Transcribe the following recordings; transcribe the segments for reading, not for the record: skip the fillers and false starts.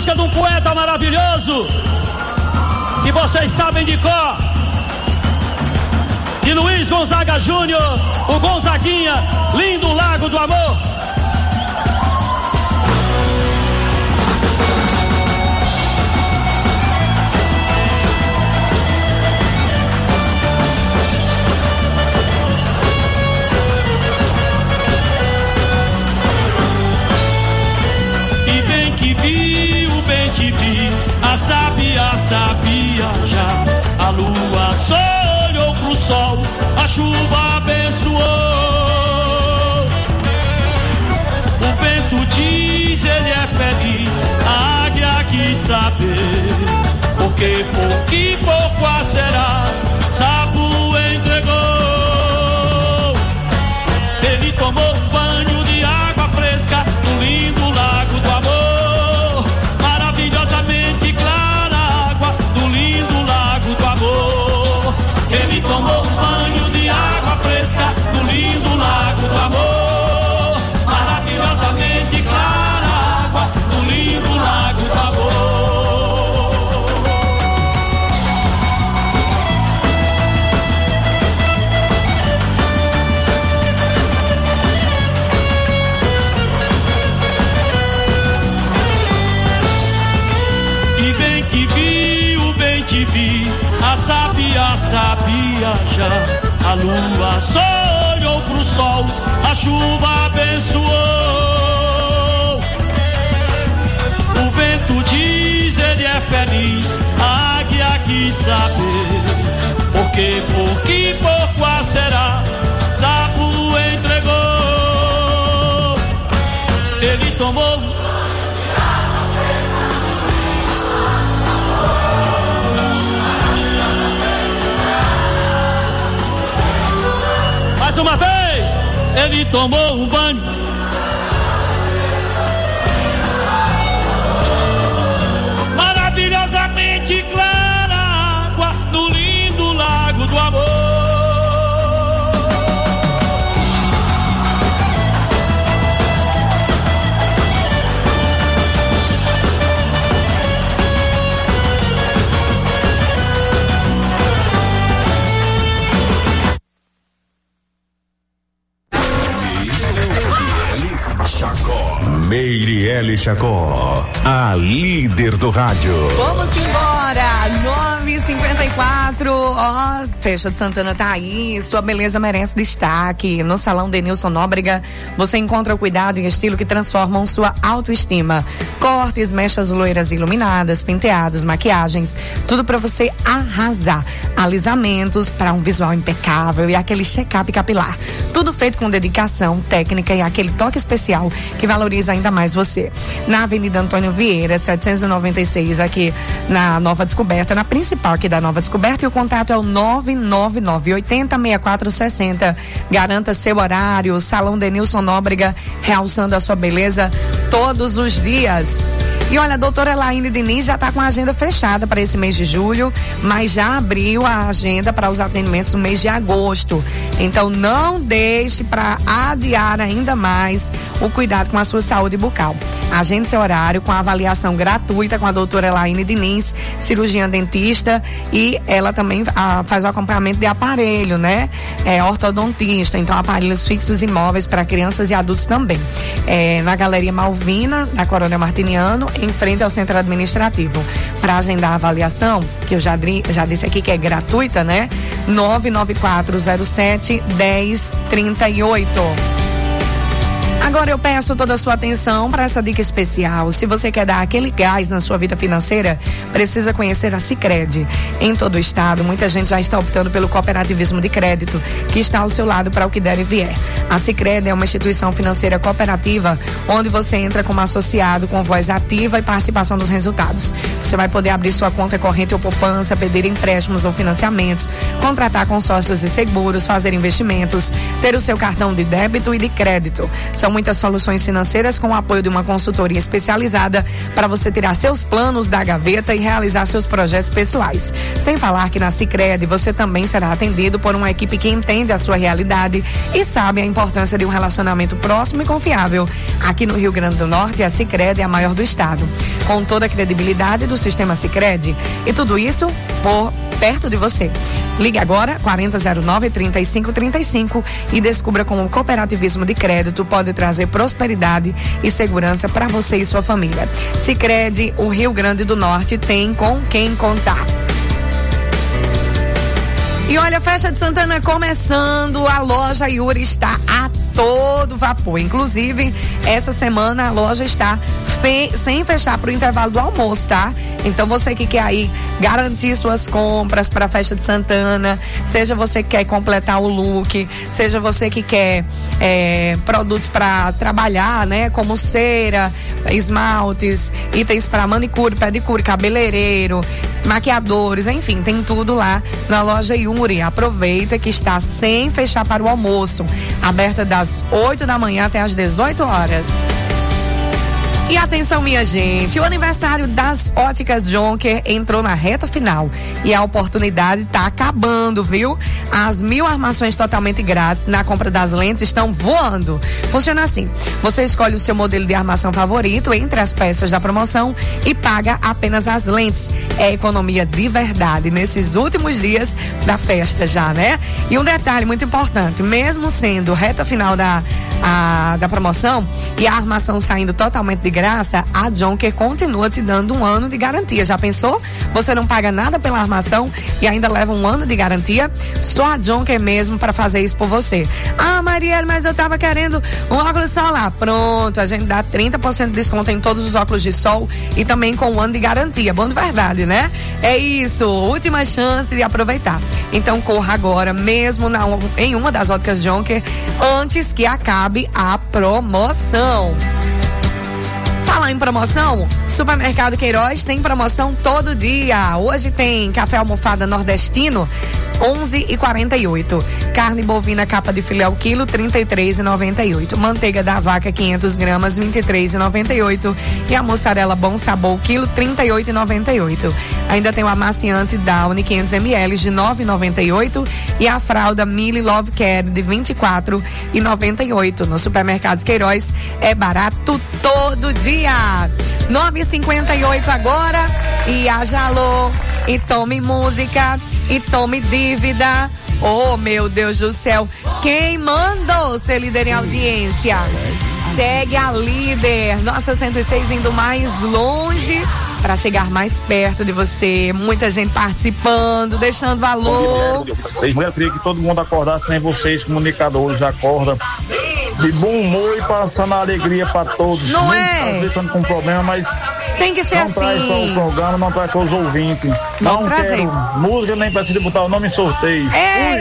música de um poeta maravilhoso que vocês sabem de cor, de Luiz Gonzaga Júnior, o Gonzaguinha, lindo Lago do Amor. Bem te vi, a sabia já. A lua só olhou pro sol, a chuva abençoou. O vento diz, ele é feliz, a águia quis saber. Porque pouco e pouco a será, Sapo entregou. Ele tomou um banho de água fresca no lindo Lago do Amor. Maravilhosamente clara água do lindo Lago do Amor. Ele tomou um banho de água fresca no lindo Lago do Amor. Maravilhosamente clara água do lindo Lago do Amor. Te vi, a sabia já. A lua só olhou pro sol, a chuva abençoou. O vento diz, ele é feliz, a águia quis saber. Porque pouco e pouco a será, Sapo entregou. Ele tomou mais uma vez, ele tomou um banho. Maravilhosamente clara água no lindo Lago do Amor. Meirelles Chacó, a líder do rádio. Vamos embora, 9h54. Ó, Festa de Santana tá aí, sua beleza merece destaque. No Salão Denilson Nóbrega, você encontra o cuidado e estilo que transformam sua autoestima. Cortes, mechas loiras iluminadas, penteados, maquiagens, tudo pra você arrasar. Alisamentos para um visual impecável e aquele check-up capilar. Tudo feito com dedicação, técnica e aquele toque especial que valoriza ainda mais você. Na Avenida Antônio Vieira, 796, aqui na Nova Descoberta, na principal aqui da Nova Descoberta, e o contato é o 999806460. Garanta seu horário. Salão Denilson Nóbrega, realçando a sua beleza todos os dias. E olha, a doutora Elaine Diniz já está com a agenda fechada para esse mês de julho, mas já abriu a agenda para os atendimentos no mês de agosto. Então não deixe para adiar ainda mais o cuidado com a sua saúde bucal. Agende seu horário com a avaliação gratuita com a doutora Elaine Diniz, cirurgiã dentista, e ela também faz o acompanhamento de aparelho, né? Ortodontista, então aparelhos fixos e móveis para crianças e adultos também. Na Galeria Malvina, na Coronel Martiniano, em frente ao Centro Administrativo. Para agendar a avaliação, que eu já disse aqui que é gratuita, né? 99407-1038. Agora eu peço toda a sua atenção para essa dica especial. Se você quer dar aquele gás na sua vida financeira, precisa conhecer a Sicredi. Em todo o estado, muita gente já está optando pelo cooperativismo de crédito, que está ao seu lado para o que der e vier. A Sicredi é uma instituição financeira cooperativa, onde você entra como associado com voz ativa e participação nos resultados. Você vai poder abrir sua conta corrente ou poupança, pedir empréstimos ou financiamentos, contratar consórcios e seguros, fazer investimentos, ter o seu cartão de débito e de crédito. São muitas muitas soluções financeiras com o apoio de uma consultoria especializada para você tirar seus planos da gaveta e realizar seus projetos pessoais. Sem falar que na Sicredi você também será atendido por uma equipe que entende a sua realidade e sabe a importância de um relacionamento próximo e confiável. Aqui no Rio Grande do Norte, a Sicredi é a maior do estado, com toda a credibilidade do sistema Sicredi. E tudo isso por perto de você. Ligue agora 4009-3535 e descubra como o cooperativismo de crédito pode trazer prosperidade e segurança para você e sua família. Sicredi, o Rio Grande do Norte tem com quem contar. E olha, a Festa de Santana começando, a loja Yuri está a todo vapor. Inclusive, essa semana a loja está sem fechar para o intervalo do almoço, tá? Então você que quer aí garantir suas compras para a Festa de Santana, seja você que quer completar o look, seja você que quer produtos para trabalhar, né? Como cera, esmaltes, itens para manicure, pedicure, cabeleireiro, maquiadores, enfim, tem tudo lá na loja Yuri. Aproveita que está sem fechar para o almoço, aberta das 8 da manhã até às 18 horas. E atenção, minha gente, o aniversário das Óticas Jonker entrou na reta final e a oportunidade está acabando, viu? As 1000 armações totalmente grátis na compra das lentes estão voando. Funciona assim: você escolhe o seu modelo de armação favorito entre as peças da promoção e paga apenas as lentes. É economia de verdade nesses últimos dias da festa já, né? E um detalhe muito importante: mesmo sendo reta final da promoção e a armação saindo totalmente de graça, a Jonker continua te dando 1 ano de garantia. Já pensou? Você não paga nada pela armação e ainda leva 1 ano de garantia? Só a Jonker mesmo para fazer isso por você. Ah, Marielle, mas eu tava querendo um óculos solar. Pronto, a gente dá 30% de desconto em todos os óculos de sol e também com 1 ano de garantia. Bom de verdade, né? É isso, última chance de aproveitar. Então corra agora, mesmo em uma das óticas Jonker, antes que acabe a promoção. Falar em promoção, Supermercado Queiroz tem promoção todo dia. Hoje tem café almofada nordestino, 11,48. Carne bovina capa de filé ao quilo, 33,98. Manteiga da vaca 500 gramas, 23,98. E a mussarela Bom Sabor o quilo, 38,98. Ainda tem o amaciante Downy 500 ml de 9,98 e a fralda Mili Love Care de 24,98. No Supermercado Queiroz é barato todo dia. 9,58 agora. E a Jalô, e tome música, e tome dívida. Oh, meu Deus do céu, quem mandou ser líder em audiência? Segue a líder, nossa 106 indo mais longe para chegar mais perto de você. Muita gente participando, deixando valor. Vocês eu queria que todo mundo acordasse, nem vocês comunicadores acordam de bom humor e passando a alegria para todos. Não é? É? Às vezes estamos com problema, mas tem que ser não assim. Traz para o programa, não traz para os ouvintes. Vamos não trazer. Quero música, nem precisa botar o nome em sorteio. É.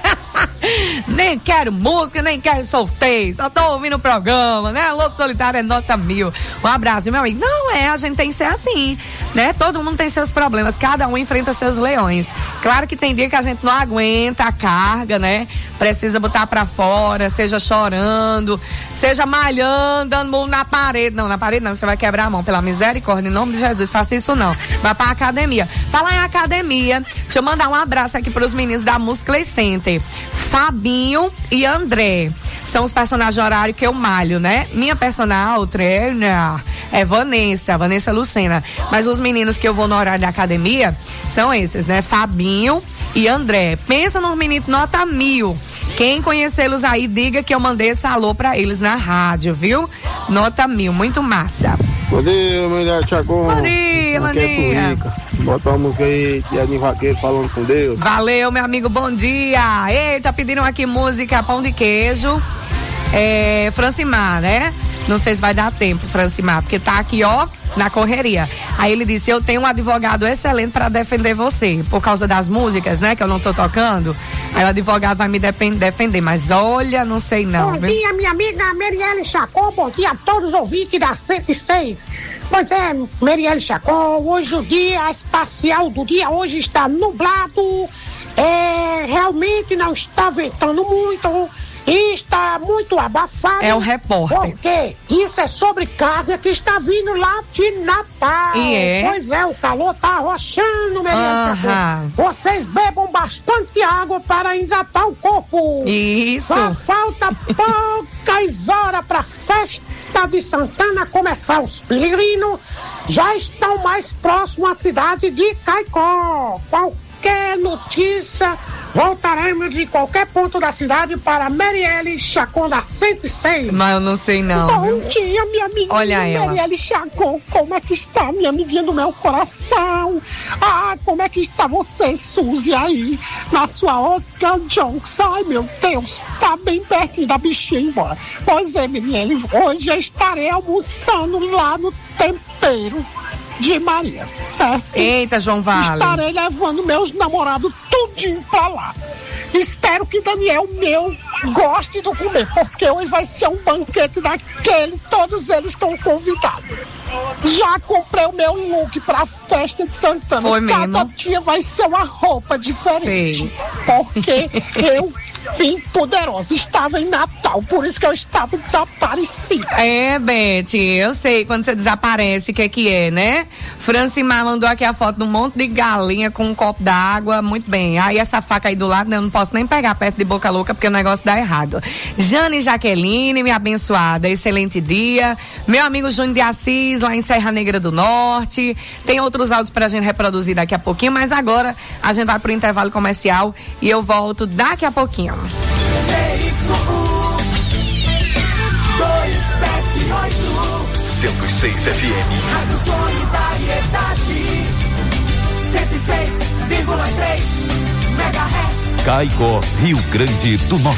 Nem quero música, nem quero sorteio, só tô ouvindo o programa, né? Lobo Solitário é nota 1000. Um abraço, meu amigo. Não é, a gente tem que ser assim, né? Todo mundo tem seus problemas, cada um enfrenta seus leões. Claro que tem dia que a gente não aguenta a carga, né? Precisa botar pra fora, seja chorando, seja malhando, dando na parede. Não, na parede não, você vai quebrar a mão, pela misericórdia, em nome de Jesus, faça isso não. Vai pra academia. Falar em academia, deixa eu mandar um abraço aqui pros meninos da Muscle Center. Fabinho e André são os personagens horários que eu malho, né? Minha personal trainer é Vanessa Lucena, mas os meninos que eu vou no horário da academia são esses, né? Fabinho e André. Pensa nos meninos nota 1000. Quem conhecê-los aí, diga que eu mandei esse alô pra eles na rádio, viu? Nota 1000, muito massa. Bom dia, mulher Tiago. Bom dia, bom dia. Bota uma música aí, Tiaguinho Vaqueiro falando com Deus. Valeu, meu amigo, bom dia. Eita, pediram aqui música Pão de Queijo, Francimar, né? Não sei se vai dar tempo, Francimar, porque tá aqui, ó, na correria. Aí ele disse, eu tenho um advogado excelente para defender você, por causa das músicas, né, que eu não tô tocando. Aí o advogado vai me defender, mas olha, não sei não. Bom dia, minha amiga Marielle Chacon, bom dia a todos os ouvintes da 106. Pois é, Marielle Chacon, hoje o dia espacial do dia, hoje está nublado, realmente não está ventando muito, E está muito abafado. É o repórter. Porque isso é sobrecarga que está vindo lá de Natal. E é? Pois é, o calor tá arrochando, Merielle Chacon. Vocês bebam bastante água para hidratar o corpo. Isso. Só falta poucas horas para festa de Santana começar. Os peregrinos já estão mais próximos à cidade de Caicó. Qualquer notícia, voltaremos de qualquer ponto da cidade para Merielle Chacon da 106. Mas eu não sei não. Bom dia, minha amiguinha. Olha ela. Merielle Chacon, como é que está, minha amiguinha do meu coração? Ah, como é que está você, Suzy, aí, na sua outra Johnson? Ai, meu Deus, tá bem pertinho da bichinha embora. Pois é, Merielle, hoje eu estarei almoçando lá no tempero de Maria, certo? Eita, João Vale. Estarei levando meus namorados tudinho pra lá. Espero que Daniel, meu, goste do comer, porque hoje vai ser um banquete daqueles, todos eles estão convidados. Já comprei o meu look pra festa de Santana. Foi mesmo? Cada dia vai ser uma roupa diferente. Sei. Porque eu vim poderosa, estava em Natal, por isso que eu estava desaparecida. É, Beth, eu sei, quando você desaparece, o que é, né? Francimar mandou aqui a foto de um monte de galinha com um copo d'água, muito bem. Aí essa faca aí do lado, né, eu não posso nem pegar perto de Boca Louca, porque o negócio dá errado. Jane Jaqueline, minha abençoada, excelente dia. Meu amigo Júnior de Assis, lá em Serra Negra do Norte. Tem outros áudios pra gente reproduzir daqui a pouquinho, mas agora a gente vai pro intervalo comercial e eu volto daqui a pouquinho. ZYU 278 106 FM. Rádio Solidariedade 106,3 MHz. Caicó, Rio Grande do Norte.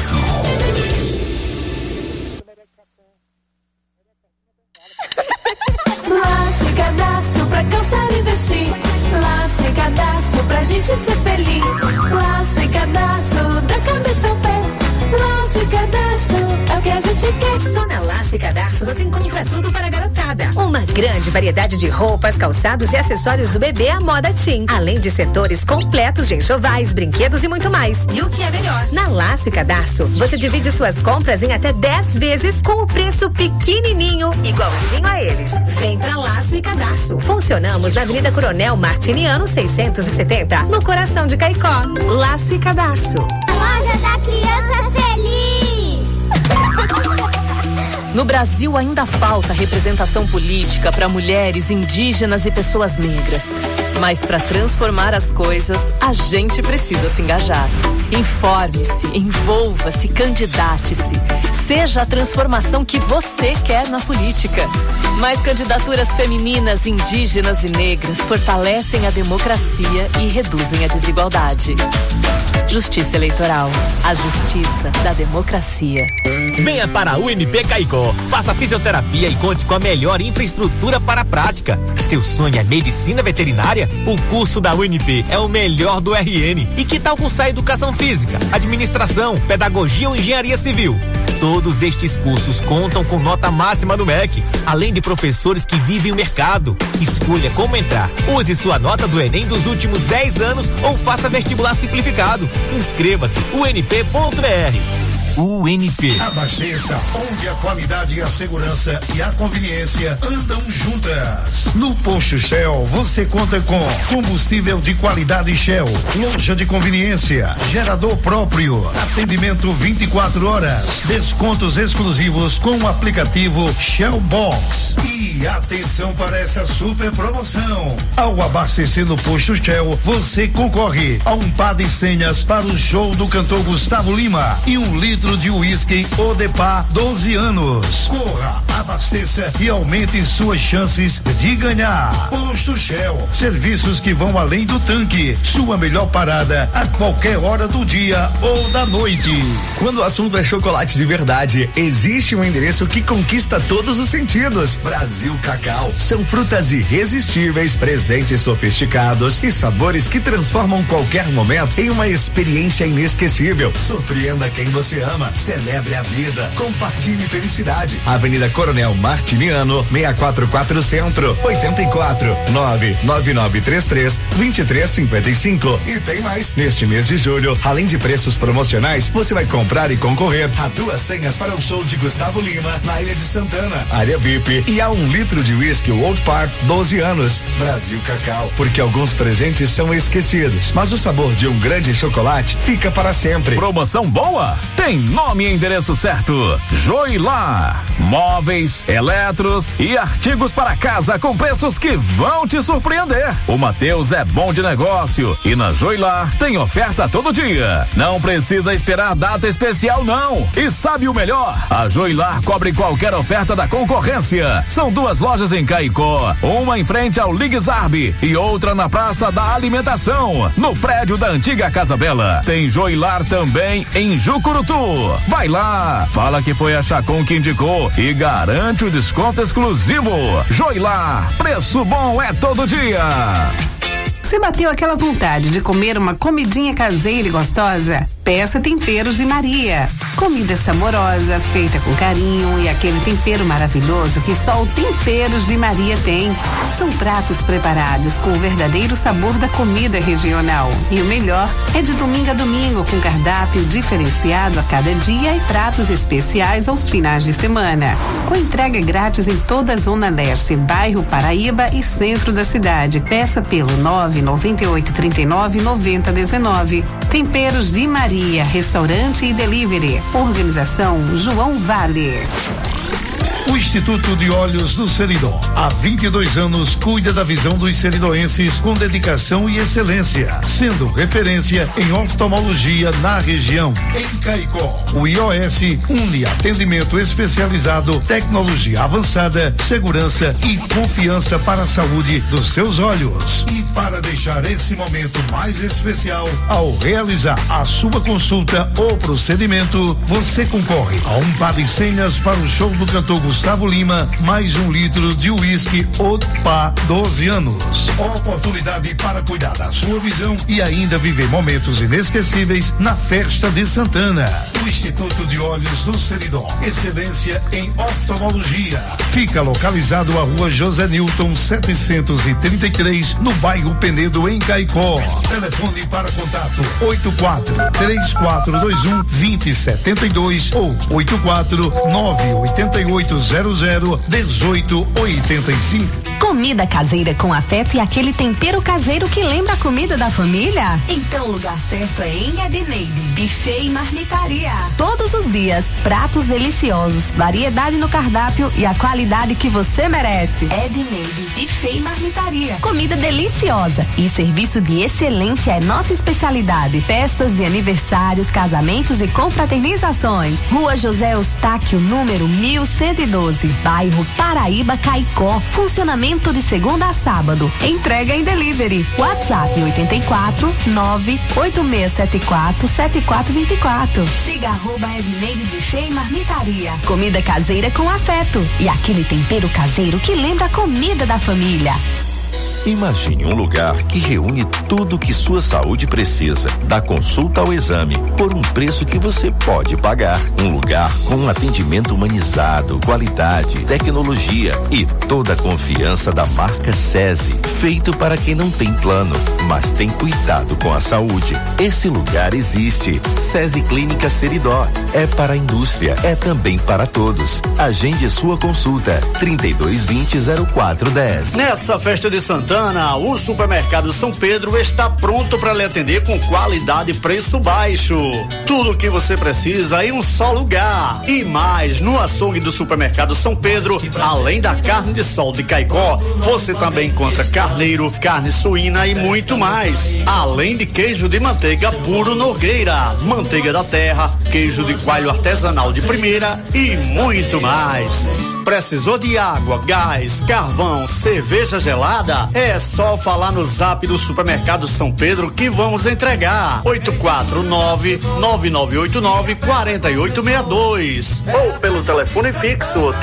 Laço e cadastro pra calçar e vestir. Laço e cadastro pra gente ser feliz. Laço e cadastro da cabeça ao pé. Laço e cadastro é o que a gente quer. Só na Laço e Cadastro você encontra tudo para a garotada. Uma grande variedade de roupas, calçados e acessórios do bebê à moda teen. Além de setores completos de enxovais, brinquedos e muito mais. E o que é melhor? Na Laço e Cadastro você divide suas compras em até 10 vezes com o preço pequenininho, igualzinho a eles. Vem pra Laço e Cadastro. Funcionamos na Avenida Coronel Martiniano 670, no coração de Caicó. Laço e Cadastro. A loja da criança feliz. No Brasil ainda falta representação política para mulheres, indígenas e pessoas negras. Mas para transformar as coisas, a gente precisa se engajar. Informe-se, envolva-se, candidate-se. Seja a transformação que você quer na política. Mais candidaturas femininas, indígenas e negras fortalecem a democracia e reduzem a desigualdade. Justiça Eleitoral. A justiça da democracia. Venha para a UNP Caicó. Faça fisioterapia e conte com a melhor infraestrutura para a prática. Seu sonho é medicina veterinária? O curso da UNP é o melhor do RN. E que tal cursar educação física, administração, pedagogia ou engenharia civil? Todos estes cursos contam com nota máxima no MEC, além de professores que vivem o mercado. Escolha como entrar. Use sua nota do Enem dos últimos 10 anos ou faça vestibular simplificado. Inscreva-se unp.br. UNP. Abasteça, onde a qualidade, a segurança e a conveniência andam juntas. No Posto Shell, você conta com combustível de qualidade Shell, loja de conveniência, gerador próprio, atendimento 24 horas, descontos exclusivos com o aplicativo Shell Box. E atenção para essa super promoção. Ao abastecer no Posto Shell, você concorre a um par de senhas para o show do cantor Gustavo Lima e 1 litro de uísque Odepar 12 anos. Corra, abasteça e aumente suas chances de ganhar. Posto Shell, serviços que vão além do tanque. Sua melhor parada a qualquer hora do dia ou da noite. Quando o assunto é chocolate de verdade, existe um endereço que conquista todos os sentidos. Brasil Cacau. São frutas irresistíveis, presentes sofisticados e sabores que transformam qualquer momento em uma experiência inesquecível. Surpreenda quem você ama. Celebre a vida. Compartilhe felicidade. Avenida Coronel Coronel Martiniano, 644 Centro, 84-99933-2355. E tem mais, neste mês de julho, além de preços promocionais, você vai comprar e concorrer a 2 senhas para o show de Gustavo Lima na Ilha de Santana, área VIP, e a 1 litro de whisky Old Park 12 anos. Brasil Cacau, porque alguns presentes são esquecidos, mas o sabor de um grande chocolate fica para sempre. Promoção boa? Tem nome e endereço certo. Joilar. Móveis, eletros e artigos para casa com preços que vão te surpreender. O Mateus é bom de negócio e na Joilar tem oferta todo dia. Não precisa esperar data especial não. E sabe o melhor? A Joilar cobre qualquer oferta da concorrência. São 2 lojas em Caicó, uma em frente ao Ligue Zarbi e outra na Praça da Alimentação, no prédio da antiga Casa Bela. Tem Joilar também em Jucurutu. Vai lá, fala que foi a Chacon que indicou e garante o desconto exclusivo. Joilar, preço bom é todo dia. Se bateu aquela vontade de comer uma comidinha caseira e gostosa? Peça Temperos de Maria. Comida saborosa, feita com carinho e aquele tempero maravilhoso que só o Temperos de Maria tem. São pratos preparados com o verdadeiro sabor da comida regional. E o melhor é de domingo a domingo, com cardápio diferenciado a cada dia e pratos especiais aos finais de semana. Com entrega grátis em toda a Zona Leste, bairro Paraíba e centro da cidade. Peça pelo 998399019. Temperos de Maria, restaurante e delivery. Organização João Vale. O Instituto de Olhos do Seridó, há 22 anos, cuida da visão dos seridoenses com dedicação e excelência, sendo referência em oftalmologia na região. Em Caicó, o IOS une atendimento especializado, tecnologia avançada, segurança e confiança para a saúde dos seus olhos. E para deixar esse momento mais especial, ao realizar a sua consulta ou procedimento, você concorre a um par de senhas para o show do cantor Gustavo Lima, mais 1 litro de uísque Opa 12 anos. Oportunidade para cuidar da sua visão e ainda viver momentos inesquecíveis na festa de Santana. O Instituto de Olhos do Seridó, excelência em oftalmologia. Fica localizado à Rua José Newton 733, no bairro Penedo, em Caicó. Telefone para contato 84-3421-2072 ou 84988001885. Comida caseira com afeto e aquele tempero caseiro que lembra a comida da família? Então o lugar certo é em Edneide, buffet e marmitaria. Todos os dias, pratos deliciosos, variedade no cardápio e a qualidade que você merece. Edneide, buffet e marmitaria. Comida deliciosa e serviço de excelência é nossa especialidade. Festas de aniversários, casamentos e confraternizações. Rua José Eustáquio, número 1112, bairro Paraíba, Caicó. Funcionamento de segunda a sábado. Entrega em delivery. WhatsApp 84-98674-7424. Siga @Edneide Buffet e Marmitaria. Comida caseira com afeto e aquele tempero caseiro que lembra a comida da família. Imagine um lugar que reúne tudo que sua saúde precisa, da consulta ao exame, por um preço que você pode pagar. Um lugar com um atendimento humanizado, qualidade, tecnologia e toda a confiança da marca SESI. Feito para quem não tem plano, mas tem cuidado com a saúde. Esse lugar existe. SESI Clínica Seridó. É para a indústria, é também para todos. Agende sua consulta 3220-0410. Nessa festa de Santana, o Supermercado São Pedro está pronto para lhe atender com qualidade e preço baixo. Tudo o que você precisa em um só lugar. E mais, no açougue do Supermercado São Pedro, além da carne de sol de Caicó, você também encontra carneiro, carne suína e muito mais. Além de queijo de manteiga puro Nogueira, manteiga da terra, queijo de coalho artesanal de primeira e muito mais. Precisou de água, gás, carvão, cerveja gelada? É só falar no zap do Supermercado São Pedro que vamos entregar. 849-9989-4862 ou pelo telefone fixo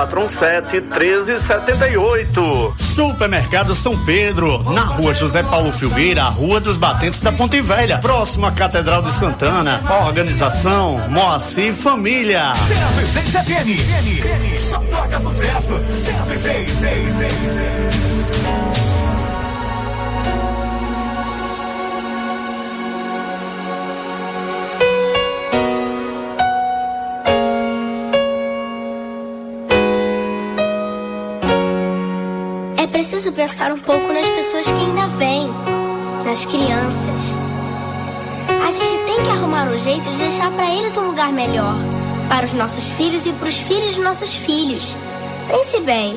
3417-1378. Supermercado São Pedro, na Rua José Paulo Filmeira, Rua dos Batentes da Ponte Velha, próximo à Catedral de Santana. Organização Moacir Família. 106 FM. Só toca sucesso. 106. É preciso pensar um pouco nas pessoas que ainda vêm, nas crianças. A gente tem que arrumar um jeito de deixar para eles um lugar melhor, para os nossos filhos e para os filhos dos nossos filhos. Pense bem.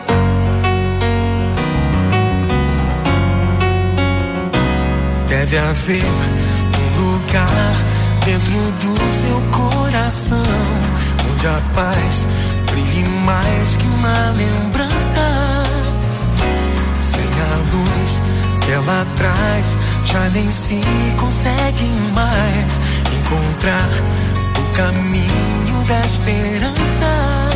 Deve haver um lugar dentro do seu coração, onde a paz brilhe mais que uma lembrança. Sem a luz que ela traz, já nem se consegue mais encontrar o caminho da esperança.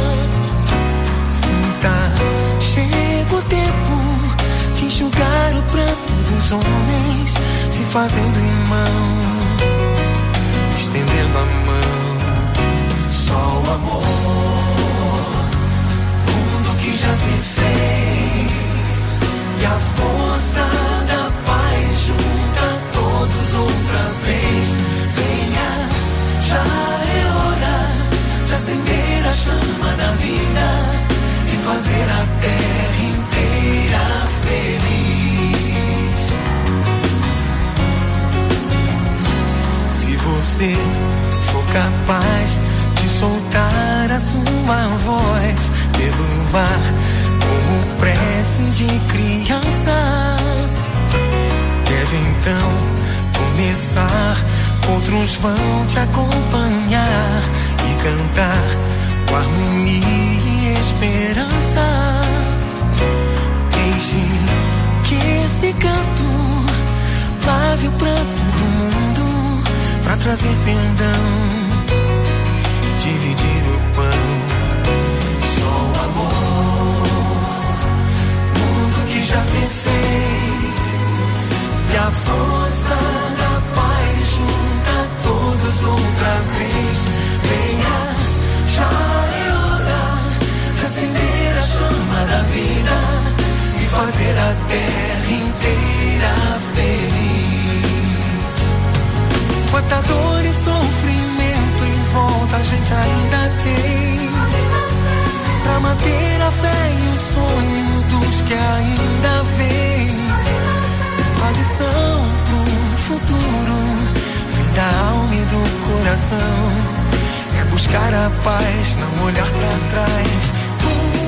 Sinta, chega o tempo de enxugar o pranto dos homens, se fazendo irmão, estendendo a mão. Só o amor, mundo que já se fez, e a força da paz junta todos outra vez. Venha, já é hora de acender a chama da vida e fazer a terra inteira feliz. Se você for capaz de soltar a sua voz pelo ar, como prece de criança, deve então começar. Outros vão te acompanhar e cantar com harmonia e esperança. Deixe que esse canto lave o pranto do mundo pra trazer perdão e dividir o pão. Só o amor, mundo que já se fez, e a força da paz junta todos outra vez. Venha, já é hora de acender a chama da vida e fazer a terra inteira feliz. Quanta dor e sofrimento em volta a gente ainda tem, pra manter a fé e o sonho dos que ainda vêm. A lição pro futuro vem da alma e do coração, é buscar a paz, não olhar pra trás. O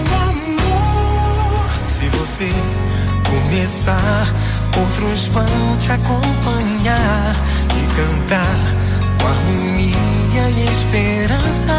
amor, se você começar, outros vão te acompanhar e cantar com harmonia e esperança.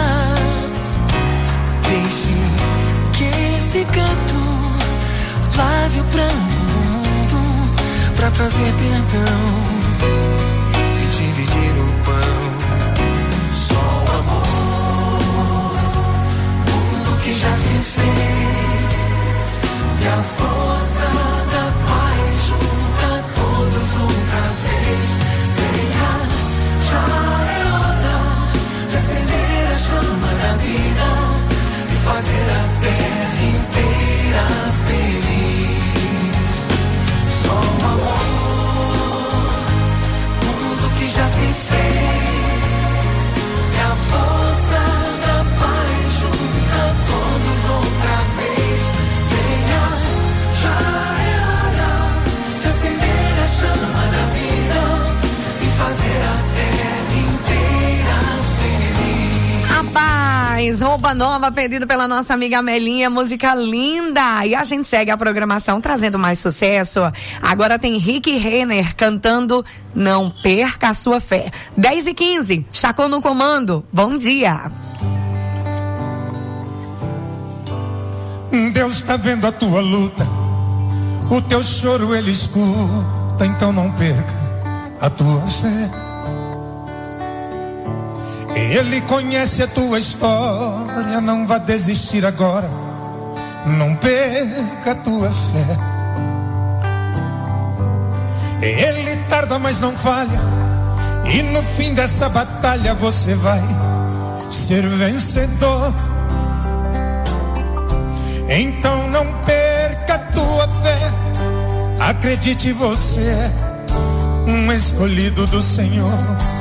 Deixe que esse canto lave o pranto do mundo pra trazer perdão e dividir o pão. Só o amor, mundo que já se fez, e a força da paz junta todos outra vez. Venha, já é hora de acender a chama da vida e fazer a terra inteira feliz. Só o amor, mundo que já se fez, e a força da paz junta todos outra vez. Venha, já é hora de acender a chama da vida e fazer a terra inteira feliz. Rapaz, roupa nova pedido pela nossa amiga Amelinha, música linda. E a gente segue a programação trazendo mais sucesso. Agora tem Rick Renner cantando Não Perca a Sua Fé. 10h15, Chacon no comando. Bom dia. Deus está vendo a tua luta, o teu choro ele escuta, então não perca a tua fé. Ele conhece a tua história, não vá desistir agora, não perca a tua fé. Ele tarda, mas não falha, e no fim dessa batalha você vai ser vencedor. Então não perca a tua fé, acredite, você é um escolhido do Senhor.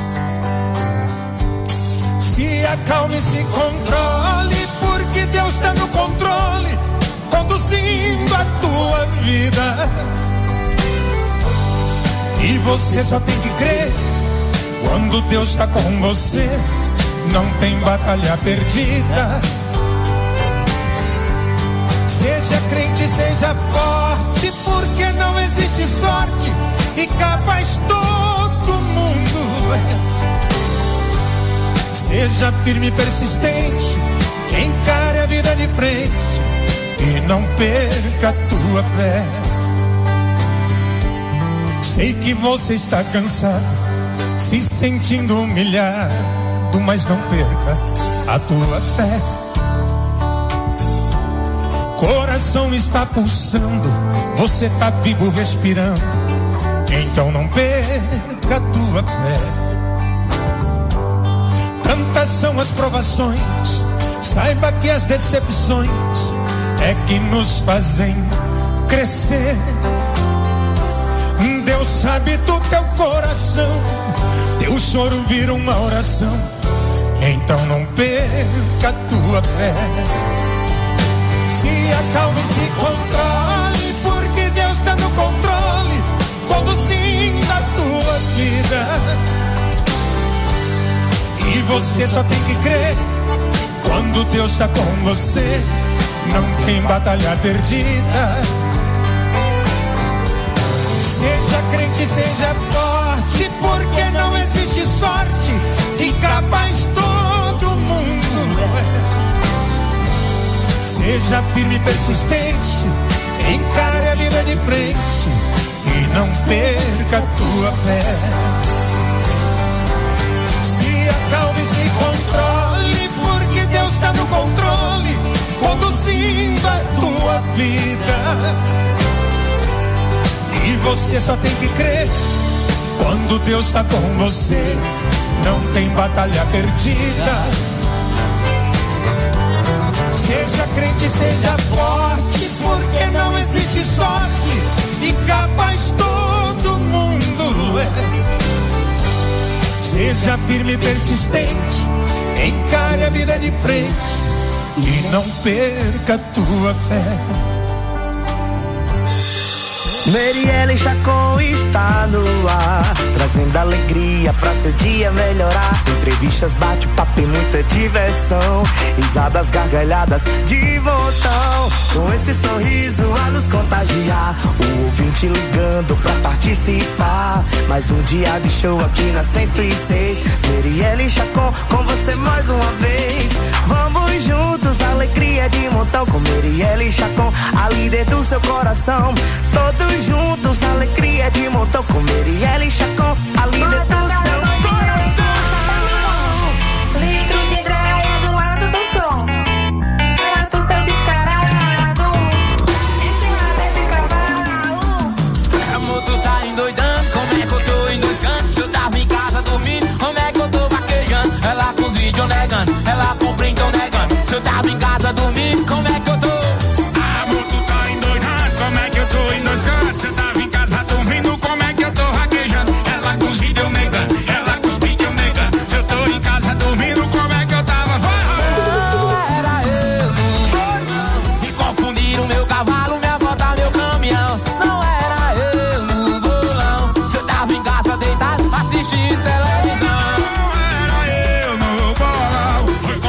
Se acalme, se controle, porque Deus está no controle, conduzindo a tua vida. E você só tem que crer, quando Deus está com você, não tem batalha perdida. Seja crente, seja forte, porque não existe sorte, e capaz todo mundo é. Seja firme e persistente, encare a vida de frente e não perca a tua fé. Sei que você está cansado, se sentindo humilhado, mas não perca a tua fé. Coração está pulsando, você está vivo respirando, então não perca a tua fé. Tantas são as provações, saiba que as decepções é que nos fazem crescer. Deus sabe do teu coração, teu choro vira uma oração, então não perca a tua fé. Se acalme, se controle, porque Deus está no controle, conduzindo a tua vida. E você só tem que crer, quando Deus está com você, não tem batalha perdida. Seja crente, seja forte, porque não existe sorte, e capaz todo mundo é. Seja firme e persistente, encare a vida de frente e não perca a tua fé. Se acalme, se controle, porque Deus está no controle, conduzindo a tua vida. E você só tem que crer, quando Deus está com você, não tem batalha perdida. Seja crente, seja forte, porque não existe sorte, e capaz todo mundo é. Seja firme e persistente, encare a vida de frente e não perca a tua fé. Merielle Chacon está no ar, trazendo alegria pra seu dia melhorar. Entrevistas, bate-papo e muita diversão, risadas, gargalhadas de montão. Com esse sorriso a nos contagiar, o ouvinte ligando pra participar. Mais um dia de show aqui na 106. Merielle Chacon com você mais uma vez. Vamos juntos, alegria de montão. Com Merielle Chacon, a líder do seu coração. Todos juntos, alegria de montão. Com Merielle Chacon, a líder do seu coração. Litro de ideia do lado do som, mato seu descarado, em cima desse cavalo. Amor, tu tá endoidando, como é que eu tô em dois cantos? Se eu tava em casa dormindo, como é que eu tô vaquejando? Ela com os vídeos negando, ela com o print negando. Se eu tava em casa dormindo, como é que eu tô? Amor, tu tá endoidando, como é que eu tô em dois cantos? Se eu tava em casa dormindo, como é que eu tô vaquejando? Ela com os vídeos negando, ela com os vídeos negando. Se eu tô em casa dormindo, como é que eu tava? Não era eu, não. E confundiram meu cavalo, minha moto, meu caminhão. Não era eu no bolão. Se eu tava em casa deitado, assistindo televisão. Não era eu no bolão.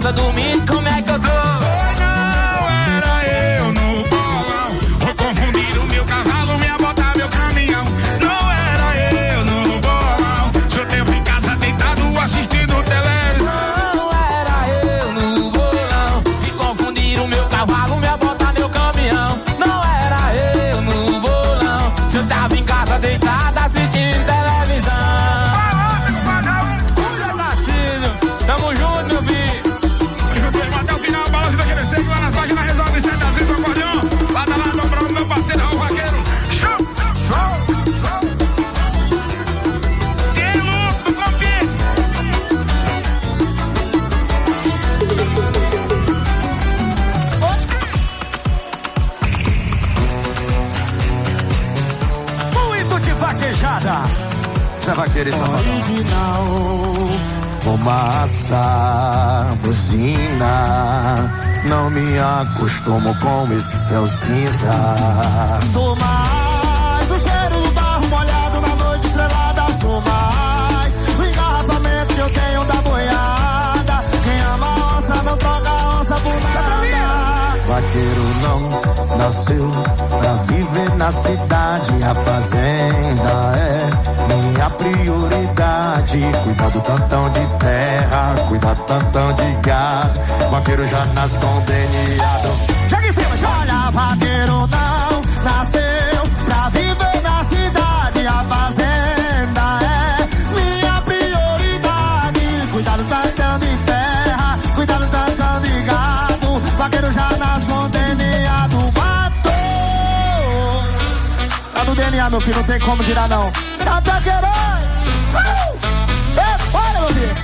criança dormindo, como é que eu tô? Não era eu no bolão, vou confundir o meu cavalo, minha bota, meu caminhão. Não era eu no bolão, se eu tempo em casa deitado assistindo televisão. Não era eu no bolão, de confundir o meu cavalo, minha bota, meu caminhão. Não era eu no bolão, se eu tava em casa deitado assistindo televisão. Cuida, Tarcísio, tamo junto, meu filho. Até o final, balança daquele seco lá nas páginas, resolve 7 às vezes o acordeão. Lado a lado, pra o meu parceiro, o vaqueiro. Show, show, show. Tem louco do Compice. Muito de vaquejada. Zé Vaqueiro e Safadão. Original, fumaça, buzina. Não me acostumo com esse céu cinza. Sou mais o cheiro do barro molhado na noite estrelada. Sou mais o engarrafamento que eu tenho da boiada. Quem ama a onça não troca a onça por nada. Vaqueiro não nasceu pra viver na cidade. A fazenda é minha prioridade. Cuidar do tantão de terra, cuidar do tantão de gado. Vaqueiro já nasce com DNA. Joga em cima, joga! Olha, vaqueiro não nasceu pra viver na cidade. A fazenda é minha prioridade. Cuidar do tantão de terra, cuidar do tantão de gado. Vaqueiro já nasce com DNA do mato. Tá no DNA, meu filho, não tem como tirar não. Tá vaqueirões! Olha, meu filho!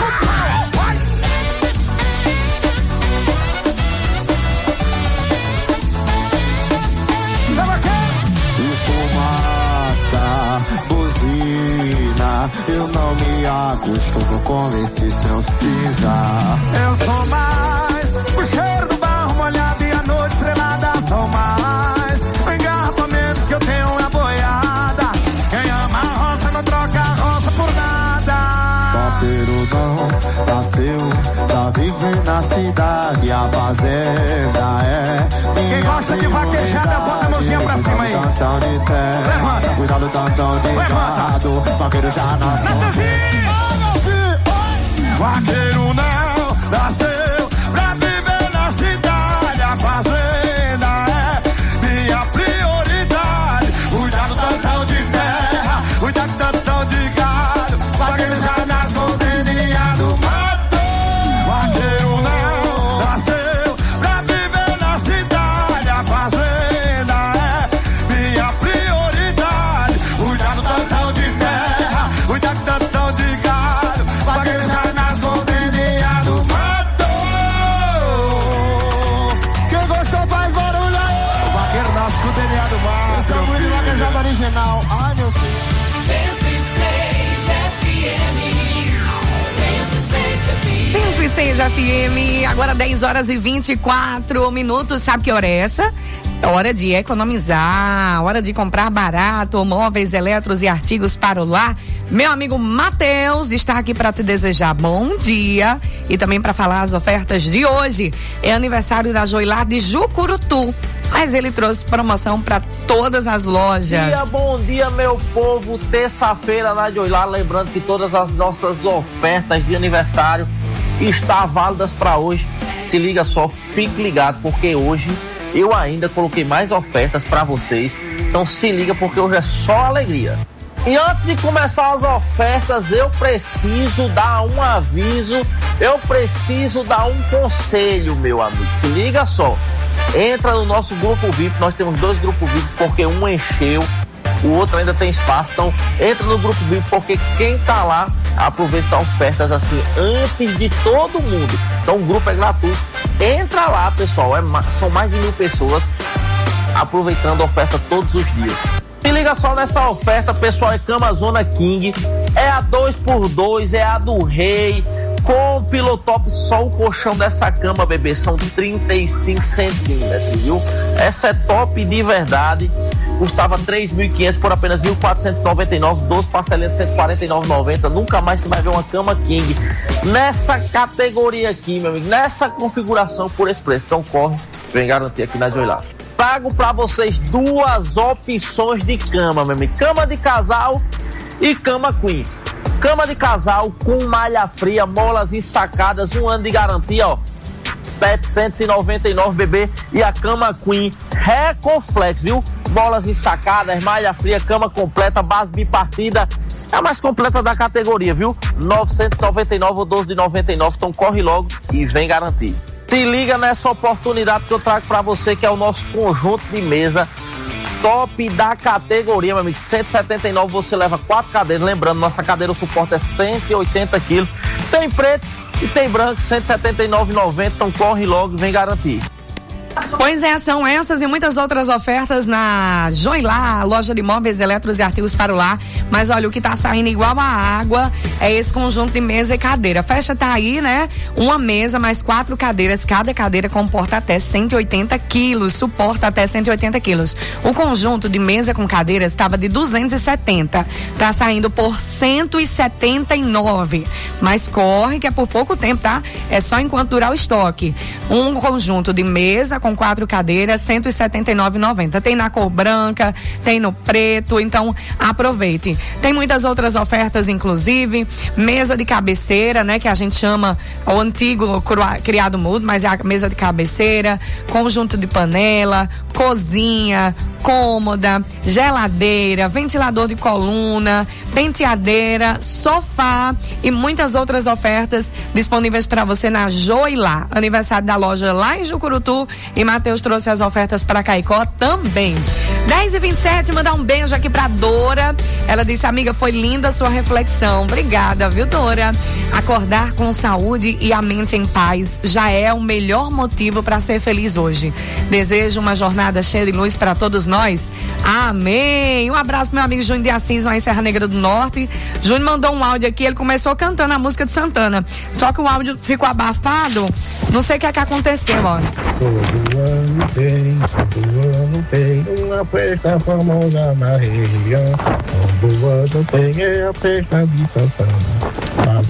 E fumaça, buzina. Eu não me acostumo com esse céu cinza. Eu sou mais o cheiro do barro molhado e a noite estrelada. Sou mais o engarrafamento que eu tenho na boiada. Quem ama a roça não troca a roça por nada. Vaqueiro não nasceu pra viver na cidade. A fazenda é minha. Quem gosta de vaquejada, bota a mãozinha pra cima aí. Levanta. Cuidado do tantão de gado. Vaqueiro já nasceu. Vaqueiro não nasceu pra viver na cidade. A fazenda é minha prioridade. Cuidado do tantão de terra, cuidado do tantão de gado. Vaqueiro já nasce com DNA do mato. Vaqueiro não nasceu pra viver na cidade. A fazenda é minha prioridade. Cuidado do tantão de terra, cuidado do tantão de gado. Vaqueiro já nasce com DNA do mato. Quem gostou faz barulho aí. O vaqueiro nasce com o DNA do mato. Esse é o muito vaquejado original. Ai, meu filho. 106 FM, agora 10 horas e 24 minutos. Sabe que hora é essa? É hora de economizar, hora de comprar barato, móveis, eletros e artigos para o lar. Meu amigo Matheus está aqui para te desejar bom dia e também para falar as ofertas de hoje. É aniversário da Joilar de Jucurutu, mas ele trouxe promoção para todas as lojas. Bom dia, meu povo. Terça-feira na Joilar, lembrando que todas as nossas ofertas de aniversário estão válidas para hoje. Se liga só, fique ligado, porque hoje eu ainda coloquei mais ofertas para vocês. Então se liga, porque hoje é só alegria. E antes de começar as ofertas, eu preciso dar um aviso, eu preciso dar um conselho, meu amigo. Se liga só, entra no nosso grupo VIP, nós temos 2 grupos VIP, porque um encheu, o outro ainda tem espaço. Então entra no grupo VIP, porque quem tá lá aproveita ofertas assim antes de todo mundo. Então o grupo é gratuito, entra lá, pessoal, são mais de 1000 pessoas aproveitando a oferta todos os dias. Se liga só nessa oferta, pessoal, é cama Zona King, é a 2x2, é a do Rei, com pilotop. Só o colchão dessa cama, bebê, são 35 centímetros, viu? Essa é top de verdade. custava 3.500 por apenas 1.499, 12 parcelinhas de 149,90. Nunca mais você vai ver uma cama king nessa categoria aqui, meu amigo, nessa configuração por esse preço. Então corre, vem garantir aqui na Joy Lá. Trago pra vocês 2 opções de cama, meu amigo. Cama de casal e cama queen. Cama de casal com malha fria, molas ensacadas, 1 ano de garantia, ó. 799, bebê. E a cama queen Recoflex, viu? Molas ensacadas, malha fria, cama completa, base bipartida. É a mais completa da categoria, viu? 999 ou 12,99. Então corre logo e vem garantir. Se liga nessa oportunidade que eu trago pra você, que é o nosso conjunto de mesa top da categoria, meu amigo. 179, você leva 4 cadeiras. Lembrando, nossa cadeira, o suporte é 180 quilos. Tem preto e tem branco, 179,90. Então corre logo e vem garantir. Pois é, são essas e muitas outras ofertas na Joy Lá, loja de móveis, eletros e artigos para o lar. Mas olha, o que tá saindo igual a água é esse conjunto de mesa e cadeira. Fecha tá aí, né? Uma mesa mais 4 cadeiras. Cada cadeira comporta até 180 quilos, suporta até 180 quilos. O conjunto de mesa com cadeiras estava de 270. Tá saindo por 179. Mas corre que é por pouco tempo, tá? É só enquanto durar o estoque. Um conjunto de mesa com 4 cadeiras, 179,90. Tem na cor branca, tem no preto, então aproveite. Tem muitas outras ofertas, inclusive mesa de cabeceira, né, que a gente chama o antigo criado mudo, mas é a mesa de cabeceira, conjunto de panela, cozinha, cômoda, geladeira, ventilador de coluna, penteadeira, sofá e muitas outras ofertas disponíveis para você na Joy Lá. Aniversário da loja lá em Jucurutu, e Matheus trouxe as ofertas para Caicó também. 10h27, mandar um beijo aqui pra Dora. Ela disse: amiga, foi linda a sua reflexão. Obrigada, viu, Dora? Acordar com saúde e a mente em paz já é o melhor motivo para ser feliz hoje. Desejo uma jornada cheia de luz para todos nós. Amém. Um abraço pro meu amigo Júnior de Assis, lá em Serra Negra do Norte. Júnior mandou um áudio aqui, ele começou cantando a música de Santana, só que o áudio ficou abafado. Não sei o que é que aconteceu, ó. Todo ano tem uma festa famosa na região. Todo ano tem a festa de Santana.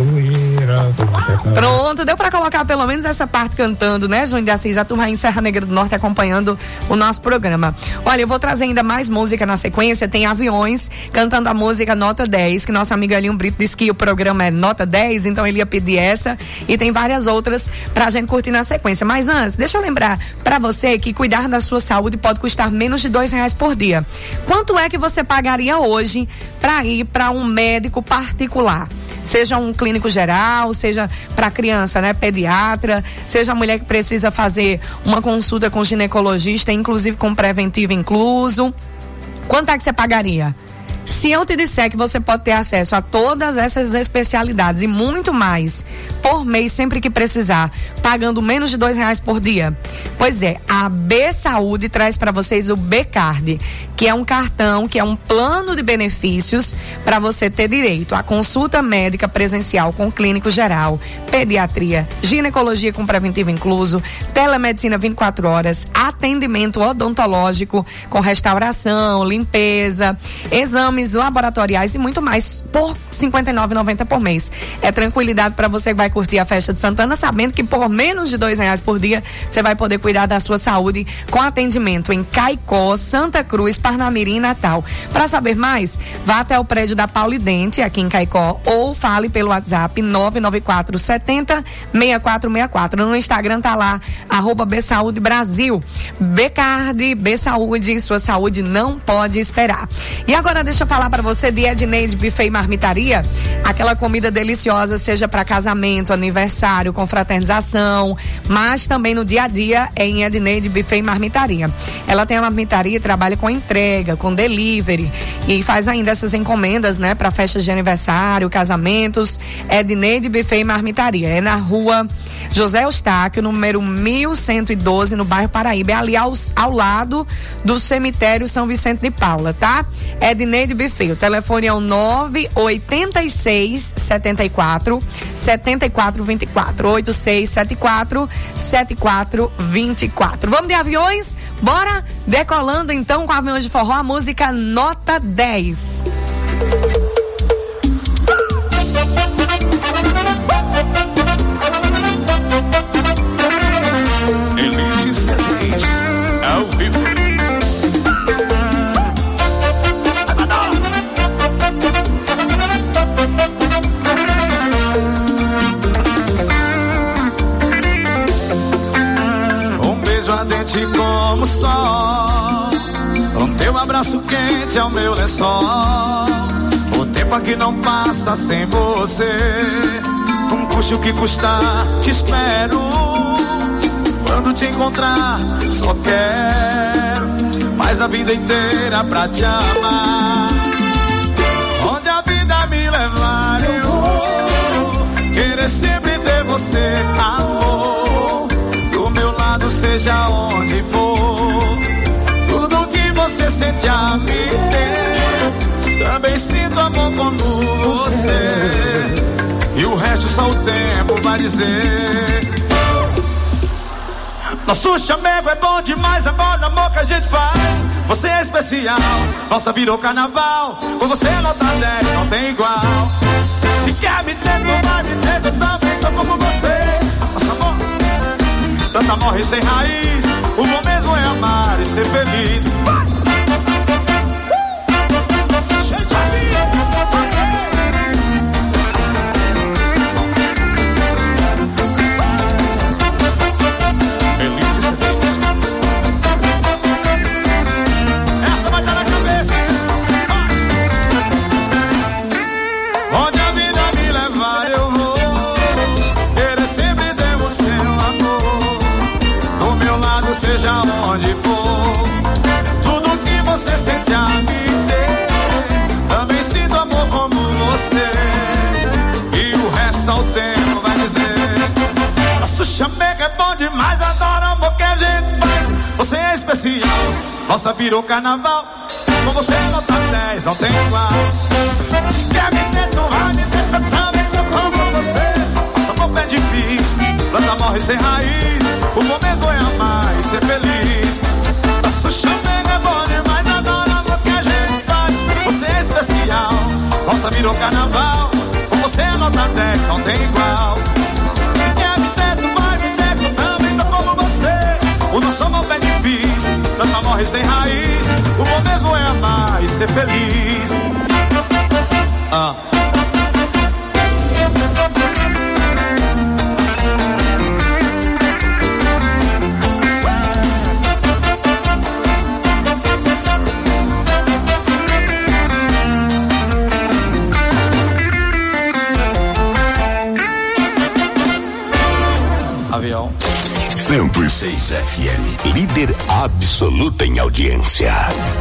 Pronto, deu pra colocar pelo menos essa parte cantando, né, Júnior de Assis? A turma aí em Serra Negra do Norte acompanhando o nosso programa. Olha, eu vou trazer ainda mais música na sequência. Tem Aviões cantando a música Nota 10, que nosso amigo Elinho Brito disse que o programa é Nota 10, então ele ia pedir essa, e tem várias outras pra gente curtir na sequência. Mas antes, deixa eu lembrar pra você que cuidar da sua saúde pode custar menos de R$2 por dia. Quanto é que você pagaria hoje pra ir pra um médico particular? Seja um clínico geral, seja para criança, né, pediatra, seja a mulher que precisa fazer uma consulta com ginecologista, inclusive com preventivo incluso. Quanto é que você pagaria? Se eu te disser que você pode ter acesso a todas essas especialidades e muito mais por mês, sempre que precisar, pagando menos de R$2 por dia, pois é, a B Saúde traz para vocês o B-Card, que é um cartão, que é um plano de benefícios para você ter direito à consulta médica presencial com clínico geral, pediatria, ginecologia com preventivo incluso, telemedicina 24 horas, atendimento odontológico com restauração, limpeza, exames laboratoriais e muito mais por R$ 59,90 por mês. É tranquilidade para você que vai curtir a festa de Santana, sabendo que por menos de R$2 por dia você vai poder cuidar da sua saúde com atendimento em Caicó, Santa Cruz, Parnamirim e Natal. Para saber mais, vá até o prédio da Paulidente aqui em Caicó ou fale pelo WhatsApp 994 70 6464. No Instagram tá lá @BSaúde Brasil. B-Card, B-Saúde, sua saúde não pode esperar. E agora deixa eu falar para você de Edneide Buffet e Marmitaria, aquela comida deliciosa, seja para casamento, aniversário, confraternização, mas também no dia a dia é em Edneide Buffet e Marmitaria. Ela tem a marmitaria e trabalha com entrega, com delivery, e faz ainda essas encomendas, né, para festas de aniversário, casamentos. Edneide Buffet e Marmitaria. É na rua José Eustáquio, número 1112, no bairro Paraíba. É ali ao lado do cemitério São Vicente de Paula, tá? Edneide Buffet. O telefone é o 986 74 24 8674 7424. Vamos de aviões? Bora? Decolando então com Aviões de Forró, a música Nota 10. Elite C3 ao vivo. Um beijo ardente como o sol, um teu abraço quente ao meu lençol. O tempo aqui não passa sem você. Custe o que custar, te espero. Quando te encontrar, só quero mais a vida inteira pra te amar. Onde a vida me levar, eu vou querer sempre ter você, amor. Do meu lado, seja onde for. Tudo que você sente a me ter, também sinto amor como você. E o resto só o tempo vai dizer. Nosso chamego é bom demais, amor, amor que a gente faz. Você é especial, nossa virou carnaval. Com você nota 10, não tem igual. Se quer me ter, não vai me ter, eu também tô como você. Nossa amor, tanta morre sem raiz. O bom mesmo é amar e ser feliz. Vai! Seja onde for, tudo que você sente a me ter, também sinto amor como você. E o resto só o tempo vai dizer. Nosso chamego é bom demais, adoro o amor que a gente faz. Você é especial, nossa virou carnaval. Com você nota 10, não tem igual. Se quer me ter, não vai me ter, eu também tô como você. Nosso amor é difícil, planta morre sem raiz. O bom mesmo é amar e ser feliz. Nosso chamego é bom demais, adoro o amor que a gente faz. Você é especial, nossa virou carnaval. Com você é nota 10, não tem igual. Se quer me ter, tu vai me ter, eu também tô como você. O nosso amor é difícil, planta morre sem raiz. O bom mesmo é amar e ser feliz. Avião 106 FM, líder absoluta em audiência.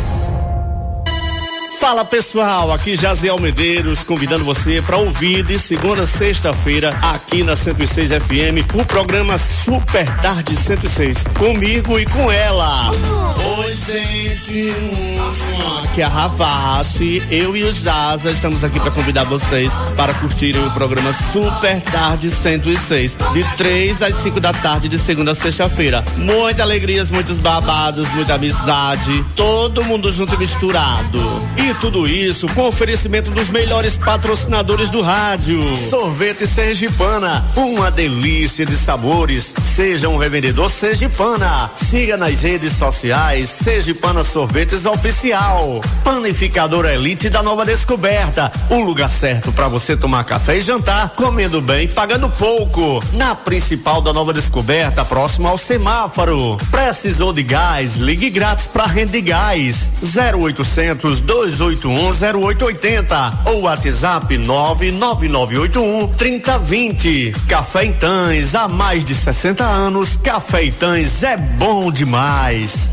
Fala pessoal, aqui Jaziel Medeiros convidando você para ouvir de segunda a sexta-feira aqui na 106 FM o programa Super Tarde 106, comigo e com ela. Oi gente, aqui é a Ravache, eu e o Jaza estamos aqui para convidar vocês para curtirem o programa Super Tarde 106, de 3 às 5 da tarde de segunda a sexta-feira. Muitas alegrias, muitos babados, muita amizade, todo mundo junto e misturado. E tudo isso com oferecimento dos melhores patrocinadores do rádio. Sorvete Sergipana, uma delícia de sabores. Seja um revendedor Sergipana. Siga nas redes sociais Sergipana Sorvetes Oficial. Panificadora Elite da Nova Descoberta, o lugar certo para você tomar café e jantar, comendo bem e pagando pouco. Na principal da Nova Descoberta, próximo ao semáforo. Precisou de gás? Ligue grátis para Rede Gás 0800 281 0880 ou WhatsApp 99981 3020. Café Itãs, há mais de 60 anos, Café Itãs é bom demais. E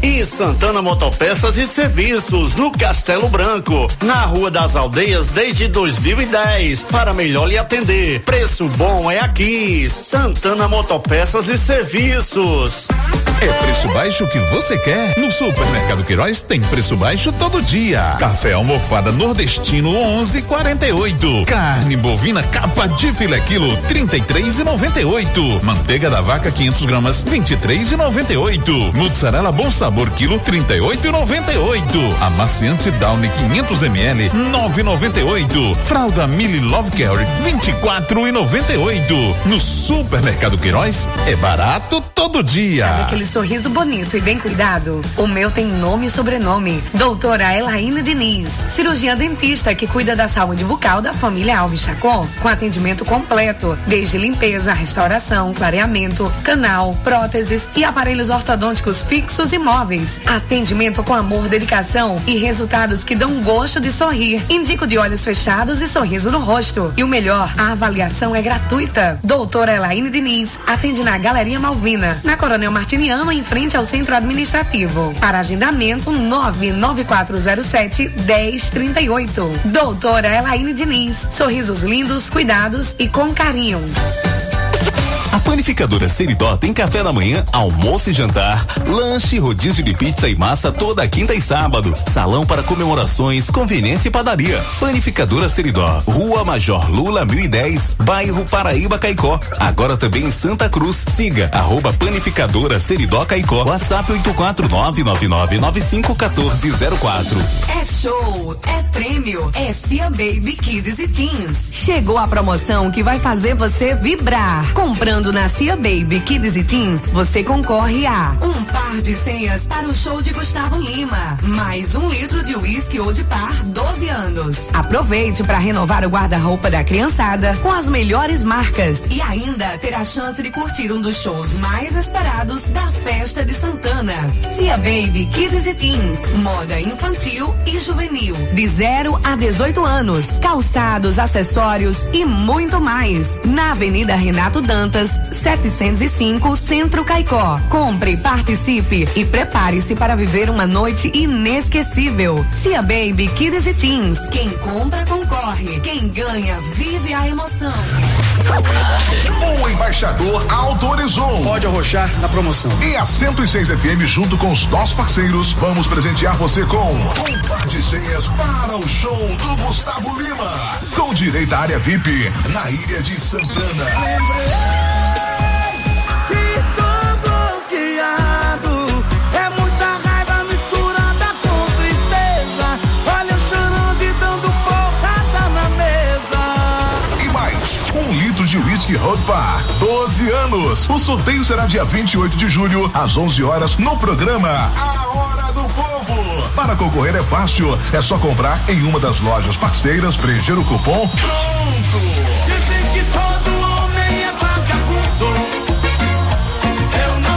Santana Motopeças e Serviços, no Castelo Branco, na Rua das Aldeias desde 2010, para melhor lhe atender. Preço bom é aqui, Santana Motopeças e Serviços. É preço baixo que você quer? No Supermercado Queiroz tem preço baixo todo dia. Café almofada nordestino 11,48. Carne bovina capa de filé quilo 33,98. Manteiga da vaca 500 gramas 23,98. Mussarela Bom Sabor quilo 38,98. Amaciante Downy 500 ml 9,98. Fralda Mili Love Care 24,98. No Supermercado Queiroz é barato todo dia. Sabe aquele sorriso bonito e bem cuidado? O meu tem nome e sobrenome. Doutora Elaine Diniz, cirurgiã dentista que cuida da saúde bucal da família Alves Chacon, com atendimento completo, desde limpeza, restauração, clareamento, canal, próteses e aparelhos ortodônticos fixos e móveis. Atendimento com amor, dedicação e resultados que dão gosto de sorrir. Indico de olhos fechados e sorriso no rosto. E o melhor, a avaliação é gratuita. Doutora Elaine Diniz atende na Galeria Malvina, na Coronel Martiniano, em frente ao Centro Administrativo. Para agendamento, 99407-1038. Doutora Elaine Diniz. Sorrisos lindos, cuidados e com carinho. A Panificadora Seridó tem café da manhã, almoço e jantar, lanche, rodízio de pizza e massa toda quinta e sábado, salão para comemorações, conveniência e padaria. Panificadora Seridó, Rua Major Lula 1010, bairro Paraíba Caicó. Agora também em Santa Cruz. Siga @Panificadora Seridó Caicó. WhatsApp 84999951404. É show, é prêmio, é Cia Baby Kids e Teens. Chegou a promoção que vai fazer você vibrar. Comprando na Cia Baby Kids e Teens, você concorre a um par de senhas para o show de Gustavo Lima, mais 1 litro de uísque ou de par 12 anos. Aproveite para renovar o guarda-roupa da criançada com as melhores marcas e ainda ter a chance de curtir um dos shows mais esperados da festa de Santana. Cia Baby Kids e Teens, moda infantil e juvenil, de 0 a 18 anos, calçados, acessórios e muito mais. Na Avenida Renato Dantas, 705, Centro Caicó. Compre, participe e prepare-se para viver uma noite inesquecível. Cia Baby Kids e Teens. Quem compra, concorre. Quem ganha, vive a emoção. O embaixador autorizou. Pode arrochar na promoção. E a 106 FM, junto com os nossos parceiros, vamos presentear você com um par de senhas para o show do Gustavo Lima, com direito à área VIP na Ilha de Santana. De Whisky Road Bar, 12 anos. O sorteio será dia 28 de julho, às 11 horas, no programa A Hora do Povo. Para concorrer é fácil, é só comprar em uma das lojas parceiras, preencher o cupom. Pronto! Dizem que todo homem é vagabundo. Eu não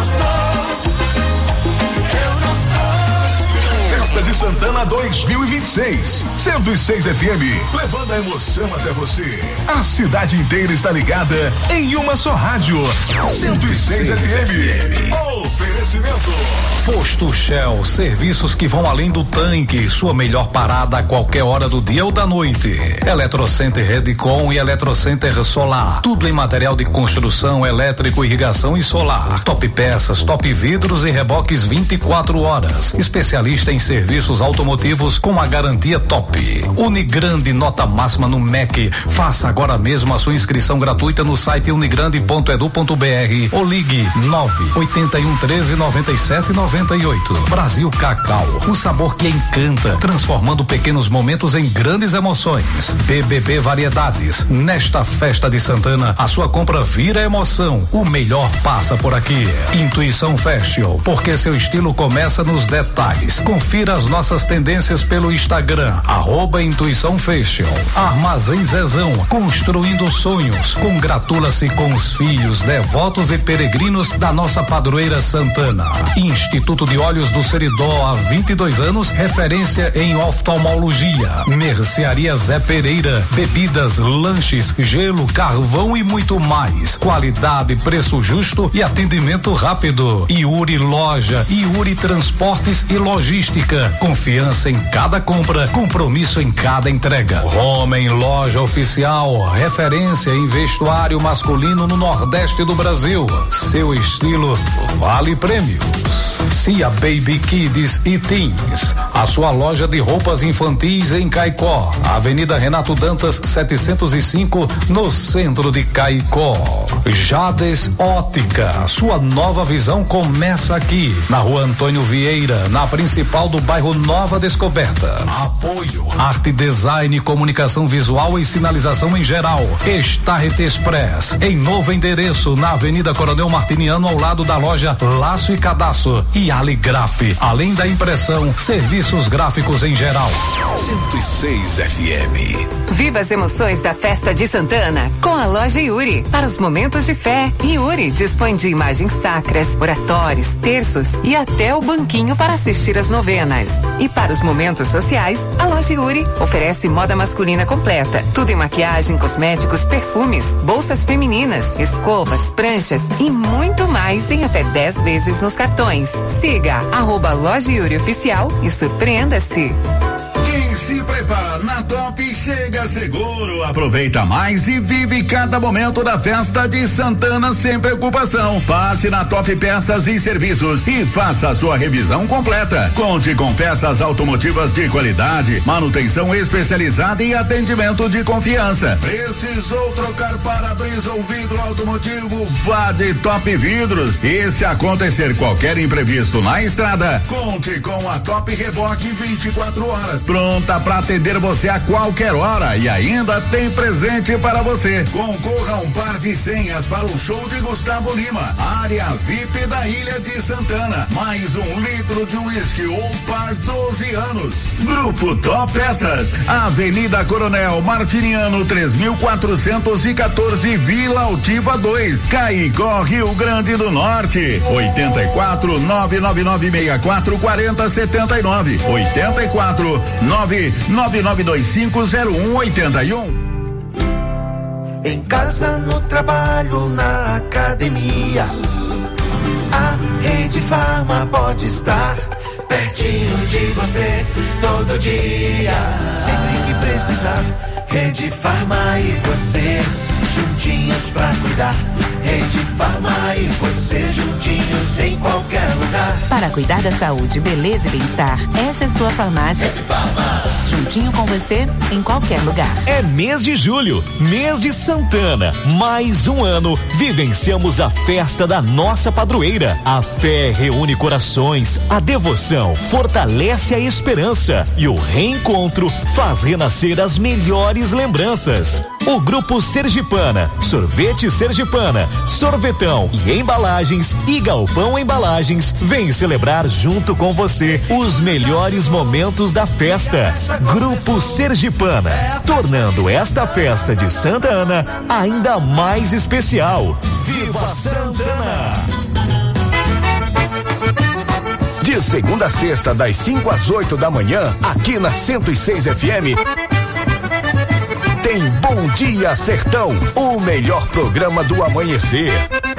sou. Festa de Santana 2026. 106 FM, levando a emoção até você. A cidade inteira está ligada em uma só rádio. 106 FM. Oferecimento. Posto Shell, serviços que vão além do tanque, sua melhor parada a qualquer hora do dia ou da noite. Eletrocenter Redcon e Eletrocenter Solar, tudo em material de construção, elétrico, irrigação e solar. Top peças, top vidros e reboques 24 horas. Especialista em serviços automotivos com a garantia top. Unigrande, nota máxima no MEC. Faça agora mesmo a sua inscrição gratuita no site unigrande.edu.br ou ligue 981139798. Brasil Cacau, o sabor que encanta, transformando pequenos momentos em grandes emoções. BBB Variedades, nesta festa de Santana, a sua compra vira emoção. O melhor passa por aqui. Intuição Fashion, porque seu estilo começa nos detalhes. Confira as nossas tendências pelo Instagram, @Intuição Fashion. Armazém Zezão, construindo sonhos. Congratula-se com os filhos, devotos e peregrinos da nossa padroeira Santana. Instituto de Olhos do Seridó, há 22 anos, referência em oftalmologia. Mercearia Zé Pereira, bebidas, lanches, gelo, carvão e muito mais. Qualidade, preço justo e atendimento rápido. Iuri Loja, Iuri Transportes e Logística. Confiança em cada compra, compromisso em cada entrega. Homem Loja Oficial, referência em vestuário masculino no Nordeste do Brasil. Seu estilo vale prêmios. Cia Baby Kids e Teens, a sua loja de roupas infantis em Caicó, Avenida Renato Dantas 705, no centro de Caicó. Jades Ótica, sua nova visão começa aqui, na Rua Antônio Vieira, na principal do bairro Nova Descoberta. Apoio Arte Design, Comunicação Visual e Sinalização em geral. Starret Express, em novo endereço, na Avenida Coronel Martiniano, ao lado da loja Laço e Cadastro. E Aligraf, além da impressão, serviços gráficos em geral. 106 FM. Viva as emoções da festa de Santana com a loja Iuri. Para os momentos de fé, Iuri dispõe de imagens sacras, oratórios, terços e até o banquinho para assistir às novenas. E para os momentos sociais, a loja Iuri oferece moda masculina completa. Tudo em maquiagem, cosméticos, perfumes, bolsas femininas, escovas, pranchas e muito mais em até 10 vezes nos cartões. Siga @Loja Iuri Oficial e surpreenda-se. Quem se prepara na Top chega seguro, aproveita mais e vive cada momento da festa de Santana sem preocupação. Passe na Top Peças e Serviços e faça a sua revisão completa. Conte com peças automotivas de qualidade, manutenção especializada e atendimento de confiança. Precisou trocar para-brisa ou vidro automotivo? Vá de Top Vidros. E se acontecer qualquer imprevisto na estrada, conte com a Top Reboque 24 horas. Pronta para atender você a qualquer hora e ainda tem presente para você. Concorra a um par de senhas para o show de Gustavo Lima, área VIP da Ilha de Santana, mais 1 litro de uísque ou par 12 anos. Grupo Top Peças, Avenida Coronel Martiniano 3414, Vila Altiva 2, Caicó, Rio Grande do Norte. 84 99964 4079, 84 999250181. Em casa, no trabalho, na academia, a Rede Farma pode estar pertinho de você todo dia. Sempre que precisar, Rede Farma e você juntinhos pra cuidar. Rede Farma e você juntinhos em qualquer lugar. Para cuidar da saúde, beleza e bem-estar, essa é sua farmácia. Rede Farma. Juntinho com você em qualquer lugar. É mês de julho, mês de Santana. Mais um ano, vivenciamos a festa da nossa padroeira. A fé reúne corações, a devoção fortalece a esperança e o reencontro faz renascer as melhores lembranças. O Grupo Sergipana, Sorvete Sergipana, Sorvetão e Embalagens e Galpão Embalagens vem celebrar junto com você os melhores momentos da festa. Grupo Sergipana, tornando esta festa de Santa Ana ainda mais especial. Viva Santana! De segunda a sexta, das 5 às 8 da manhã, aqui na 106 FM. Tem Bom Dia Sertão, o melhor programa do amanhecer.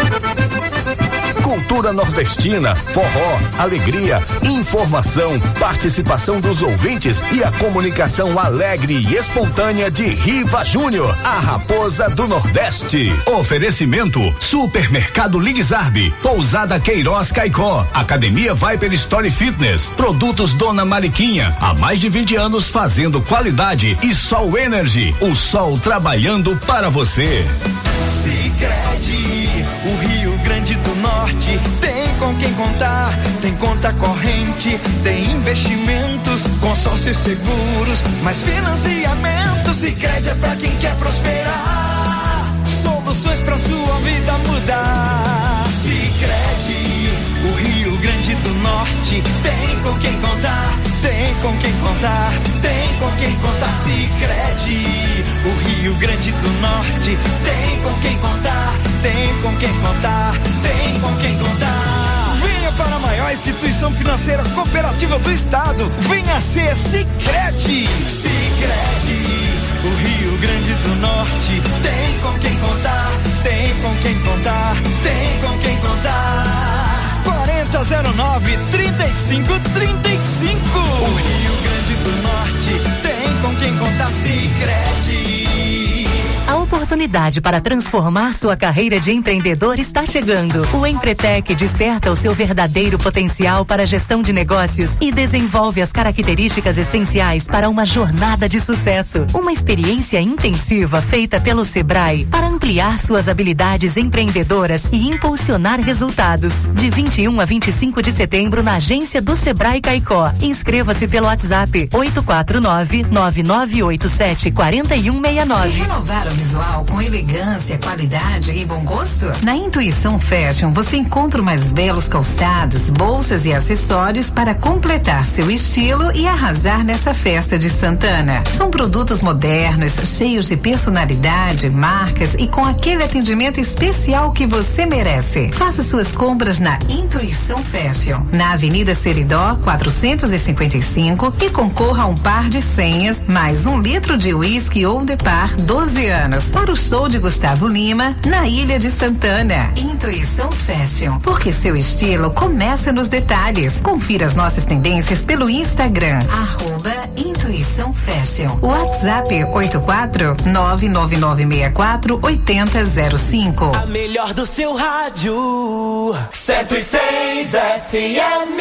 Cultura nordestina, forró, alegria, informação, participação dos ouvintes e a comunicação alegre e espontânea de Riva Júnior, a raposa do Nordeste. Oferecimento: Supermercado Ligzarb, Pousada Queiroz Caicó, Academia Viper Story Fitness, Produtos Dona Mariquinha, há mais de 20 anos fazendo qualidade, e Sol Energy, o sol trabalhando para você. Sicredi, o Rio Grande do Norte tem com quem contar, tem conta corrente, tem investimentos, consórcios seguros, mais financiamento. Sicredi é pra quem quer prosperar, soluções pra sua vida mudar. Sicredi, o Rio Grande do Norte tem com quem contar, tem Grande do Norte tem com quem contar, tem com quem contar, tem com quem contar. Venha para a maior instituição financeira cooperativa do estado. Venha ser Sicredi. Sicredi. O Rio Grande do Norte tem com quem contar, tem com quem contar, tem com quem contar. 4009-3535. O Rio Grande do Norte tem com quem contar. Sicredi. A oportunidade para transformar sua carreira de empreendedor está chegando. O Empretec desperta o seu verdadeiro potencial para a gestão de negócios e desenvolve as características essenciais para uma jornada de sucesso. Uma experiência intensiva feita pelo Sebrae para ampliar suas habilidades empreendedoras e impulsionar resultados. De 21 a 25 de setembro na agência do Sebrae Caicó. Inscreva-se pelo WhatsApp 849-9987-4169. Renovar o visual com elegância, qualidade e bom gosto? Na Intuição Fashion você encontra mais belos calçados, bolsas e acessórios para completar seu estilo e arrasar nesta festa de Santana. São produtos modernos, cheios de personalidade, marcas e com aquele atendimento especial que você merece. Faça suas compras na Intuição Fashion, na Avenida Seridó 455 e concorra a um par de senhas, mais 1 litro de uísque ou de par 12 anos. Para o show de Gustavo Lima, na Ilha de Santana. Intuição Fashion, porque seu estilo começa nos detalhes. Confira as nossas tendências pelo Instagram, @Intuição Fashion. WhatsApp 84999648005. A melhor do seu rádio, 106 FM.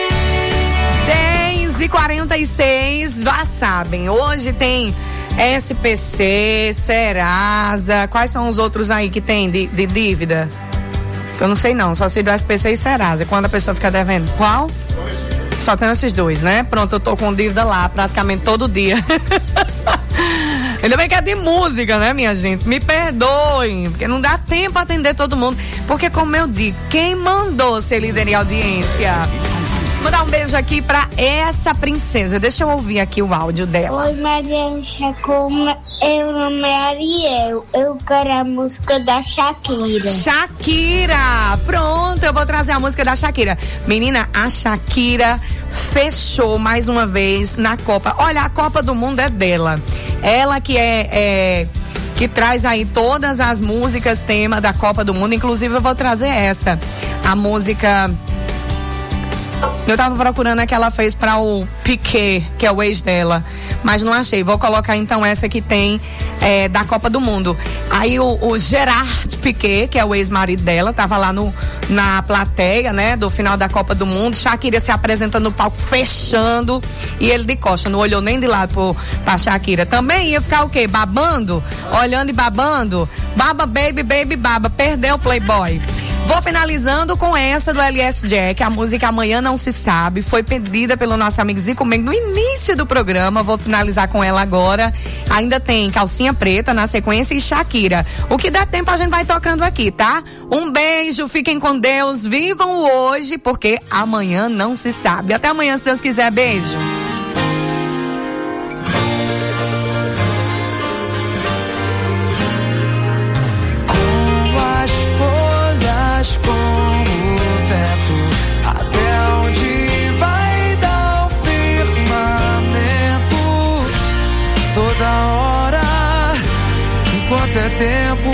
10h46, já sabem, hoje tem SPC, Serasa, quais são os outros aí que tem de dívida? Eu não sei não, só sei do SPC e Serasa. Quando a pessoa fica devendo, qual? Só tem esses dois, né? Pronto, eu tô com dívida lá praticamente todo dia. Ainda bem que é de música, né, minha gente? Me perdoem, porque não dá tempo a atender todo mundo. Porque, como eu digo, quem mandou ser líder em audiência? Vou dar um beijo aqui pra essa princesa. Deixa eu ouvir aqui o áudio dela. Oi, Mariana Chacoma. Meu nome é Ariel. Eu quero a música da Shakira. Shakira! Pronto, eu vou trazer a música da Shakira. Menina, a Shakira fechou mais uma vez na Copa. Olha, a Copa do Mundo é dela. Ela que que traz aí todas as músicas tema da Copa do Mundo. Inclusive, eu vou trazer essa. A música... Eu tava procurando a que ela fez pra o Piquet, que é o ex dela, mas não achei. Vou colocar então essa que tem da Copa do Mundo. Aí o Gerard Piquet, que é o ex-marido dela, tava lá na plateia, né, do final da Copa do Mundo. Shakira se apresentando no palco, fechando, e ele de costa, não olhou nem de lado pra Shakira. Também ia ficar o quê? Babando? Olhando e babando? Baba, baby, baby, baba. Perdeu o Playboy. Vou finalizando com essa do LS Jack, a música Amanhã Não Se Sabe, foi pedida pelo nosso amigo Zico Mendes no início do programa. Vou finalizar com ela agora. Ainda tem Calcinha Preta na sequência e Shakira. O que der tempo a gente vai tocando aqui, tá? Um beijo, fiquem com Deus, vivam o hoje, porque amanhã não se sabe. Até amanhã, se Deus quiser, beijo. Com o vento, até onde vai dar o firmamento? Toda hora, enquanto é tempo,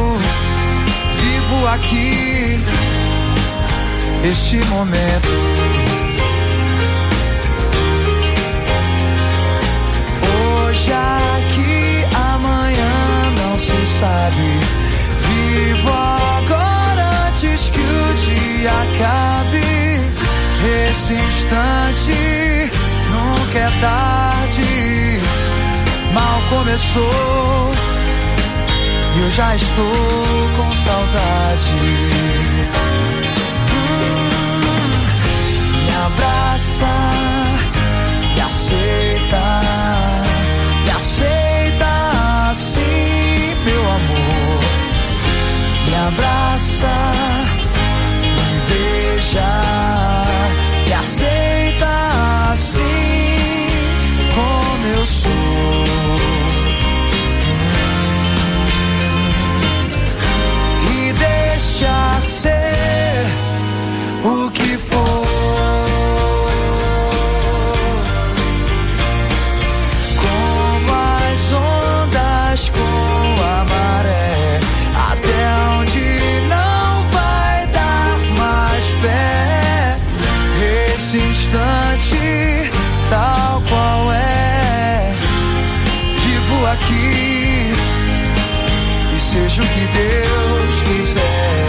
vivo aqui, este momento. Hoje aqui, amanhã não se sabe. Vivo agora antes que o dia acabe. Esse instante nunca é tarde. Mal começou e eu já estou com saudade. Me abraça, me aceita assim, meu amor. Me abraça, me beija, me aceita assim como eu sou. aqui e seja o que Deus quiser.